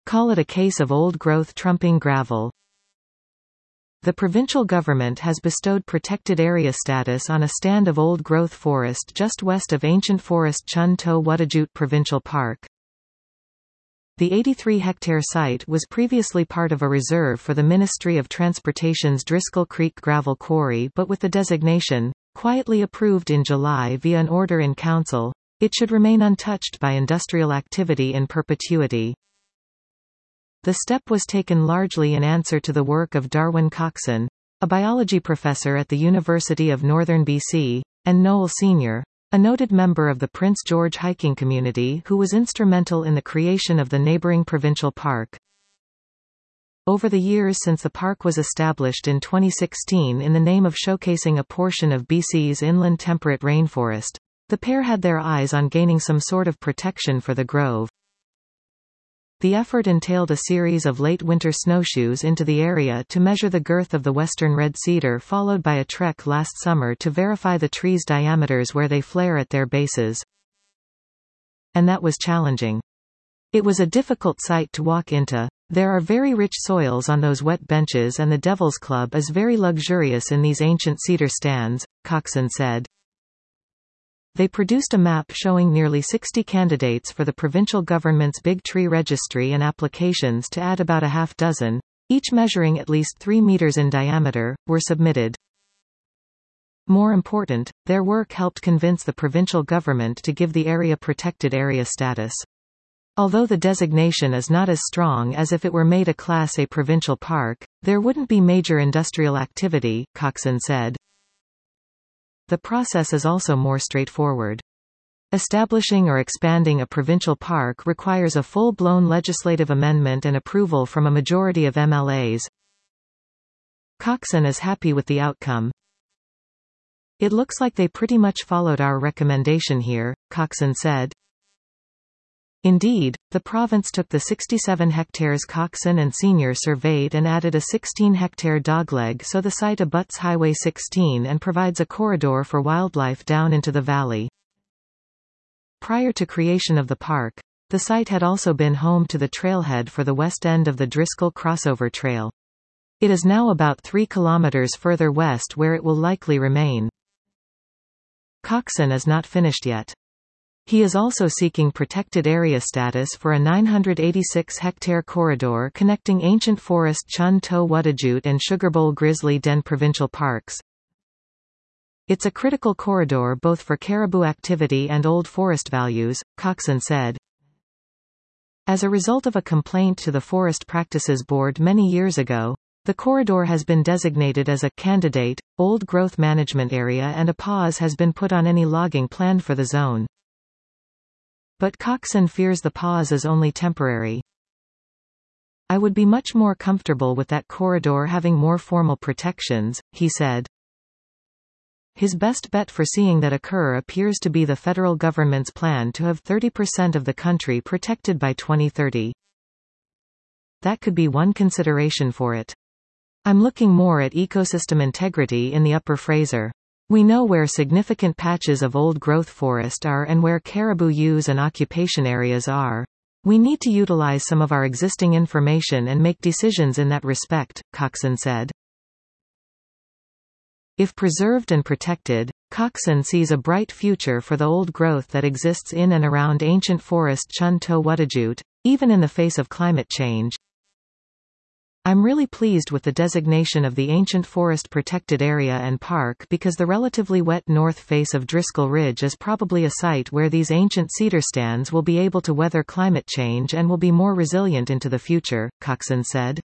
Call it a case of old growth trumping gravel. The provincial government has bestowed protected area status on a stand of old-growth forest just west of ancient forest Chun To Wuttajut Provincial Park. The 83-hectare site was previously part of a reserve for the Ministry of Transportation's Driscoll Creek Gravel Quarry, but with the designation, quietly approved in July via an order in council, it should remain untouched by industrial activity in perpetuity. The step was taken largely in answer to the work of Darwin Coxon, a biology professor at the University of Northern BC, and Noel Sr., a noted member of the Prince George hiking community who was instrumental in the creation of the neighbouring provincial park. Over the years since the park was established in 2016 in the name of showcasing a portion of BC's inland temperate rainforest, the pair had their eyes on gaining some sort of protection for the grove. The effort entailed a series of late winter snowshoes into the area to measure the girth of the western red cedar, followed by a trek last summer to verify the trees' diameters where they flare at their bases. And that was challenging. It was a difficult site to walk into. There are very rich soils on those wet benches and the Devil's Club is very luxurious in these ancient cedar stands, Coxon said. They produced a map showing nearly 60 candidates for the provincial government's Big Tree Registry and applications to add about a half dozen, each measuring at least 3 meters in diameter, were submitted. More important, their work helped convince the provincial government to give the area protected area status. Although the designation is not as strong as if it were made a Class A provincial park, there wouldn't be major industrial activity, Coxon said. The process is also more straightforward. Establishing or expanding a provincial park requires a full-blown legislative amendment and approval from a majority of MLAs. Coxon is happy with the outcome. It looks like they pretty much followed our recommendation here, Coxon said. Indeed, the province took the 67 hectares Coxon and Sr. surveyed and added a 16-hectare dogleg so the site abuts Highway 16 and provides a corridor for wildlife down into the valley. Prior to creation of the park, the site had also been home to the trailhead for the west end of the Driscoll Crossover Trail. It is now about 3 kilometers further west where it will likely remain. Coxon is not finished yet. He is also seeking protected area status for a 986-hectare corridor connecting ancient forest Chun To Wuttajut and Sugarbowl Grizzly Den provincial parks. It's a critical corridor both for caribou activity and old forest values, Coxon said. As a result of a complaint to the Forest Practices Board many years ago, the corridor has been designated as a candidate, old growth management area and a pause has been put on any logging planned for the zone. But Coxon fears the pause is only temporary. I would be much more comfortable with that corridor having more formal protections, he said. His best bet for seeing that occur appears to be the federal government's plan to have 30% of the country protected by 2030. That could be one consideration for it. I'm looking more at ecosystem integrity in the Upper Fraser. We know where significant patches of old-growth forest are and where caribou use and occupation areas are. We need to utilize some of our existing information and make decisions in that respect, Coxon said. If preserved and protected, Coxon sees a bright future for the old growth that exists in and around ancient forest Chun To Wuttajut, even in the face of climate change. I'm really pleased with the designation of the Ancient Forest Protected Area and Park because the relatively wet north face of Driscoll Ridge is probably a site where these ancient cedar stands will be able to weather climate change and will be more resilient into the future, Coxon said.